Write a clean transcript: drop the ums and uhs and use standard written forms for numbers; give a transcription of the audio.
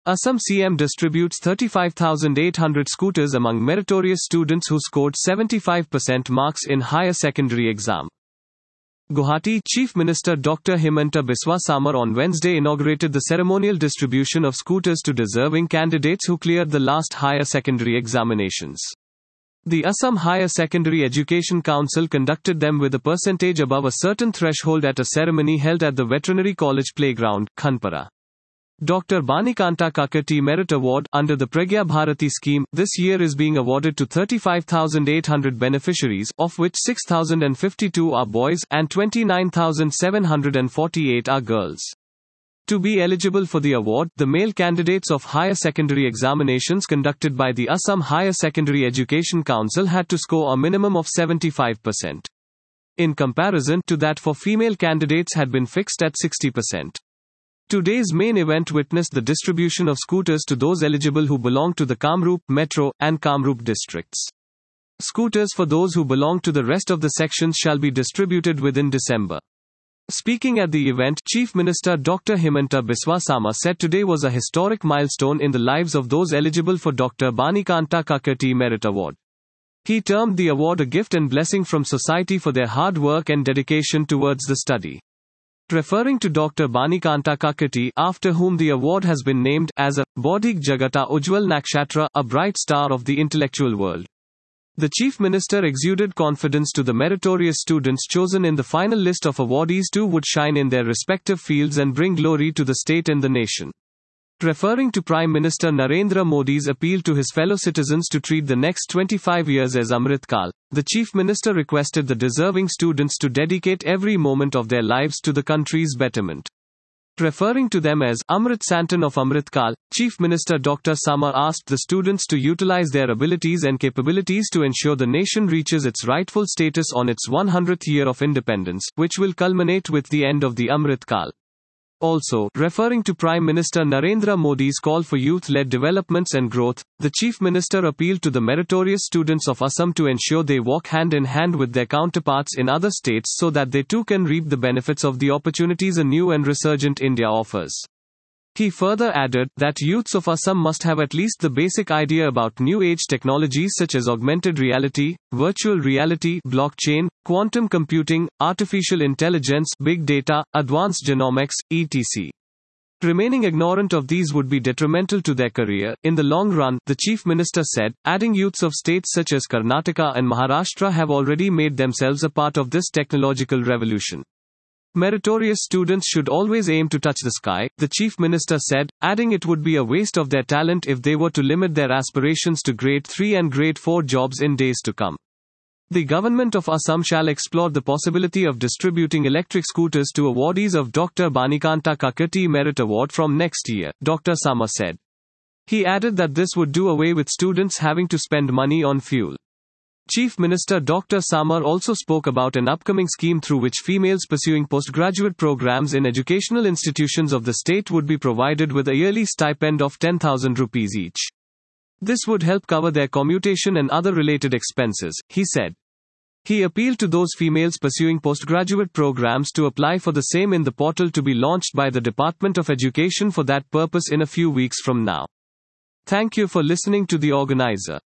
Assam CM distributes 35,800 scooters among meritorious students who scored 75% marks in higher secondary exam. Guwahati, Chief Minister Dr. Himanta Biswa Sarma on Wednesday inaugurated the ceremonial distribution of scooters to deserving candidates who cleared the last higher secondary examinations. The Assam Higher Secondary Education Council conducted them with a percentage above a certain threshold at a ceremony held at the Veterinary College Playground, Khanpara. Dr. Banikanta Kakati Merit Award, under the Pragya Bharati scheme, this year is being awarded to 35,800 beneficiaries, of which 6,052 are boys, and 29,748 are girls. To be eligible for the award, the male candidates of higher secondary examinations conducted by the Assam Higher Secondary Education Council had to score a minimum of 75%. In comparison to that for female candidates had been fixed at 60%. Today's main event witnessed the distribution of scooters to those eligible who belong to the Kamrup, Metro, and Kamrup districts. Scooters for those who belong to the rest of the sections shall be distributed within December. Speaking at the event, Chief Minister Dr. Himanta Biswa Sarma said today was a historic milestone in the lives of those eligible for Dr. Banikanta Kakati Merit Award. He termed the award a gift and blessing from society for their hard work and dedication towards the study. Referring to Dr. Banikanta Kakati, after whom the award has been named, as a Bodhik Jagata Ujjwal Nakshatra, a bright star of the intellectual world. The Chief Minister exuded confidence to the meritorious students chosen in the final list of awardees too would shine in their respective fields and bring glory to the state and the nation. Referring to Prime Minister Narendra Modi's appeal to his fellow citizens to treat the next 25 years as Amrit Kal, the Chief Minister requested the deserving students to dedicate every moment of their lives to the country's betterment. Referring to them as Amrit Santan of Amrit Kal, Chief Minister Dr. Sarma asked the students to utilize their abilities and capabilities to ensure the nation reaches its rightful status on its 100th year of independence, which will culminate with the end of the Amrit Kal. Also, referring to Prime Minister Narendra Modi's call for youth-led developments and growth, the Chief Minister appealed to the meritorious students of Assam to ensure they walk hand in hand with their counterparts in other states so that they too can reap the benefits of the opportunities a new and resurgent India offers. He further added that youths of Assam must have at least the basic idea about new age technologies such as augmented reality, virtual reality, blockchain, quantum computing, artificial intelligence, big data, advanced genomics, etc. Remaining ignorant of these would be detrimental to their career in the long run, the Chief Minister said, adding youths of states such as Karnataka and Maharashtra have already made themselves a part of this technological revolution. Meritorious students should always aim to touch the sky, the Chief Minister said, adding it would be a waste of their talent if they were to limit their aspirations to grade 3 and grade 4 jobs in days to come. The government of Assam shall explore the possibility of distributing electric scooters to awardees of Dr. Banikanta Kakati Merit Award from next year, Dr. Sarma said. He added that this would do away with students having to spend money on fuel. Chief Minister Dr. Sarma also spoke about an upcoming scheme through which females pursuing postgraduate programs in educational institutions of the state would be provided with a yearly stipend of 10,000 rupees each. This would help cover their commutation and other related expenses, he said. He appealed to those females pursuing postgraduate programs to apply for the same in the portal to be launched by the Department of Education for that purpose in a few weeks from now. Thank you for listening to the organizer.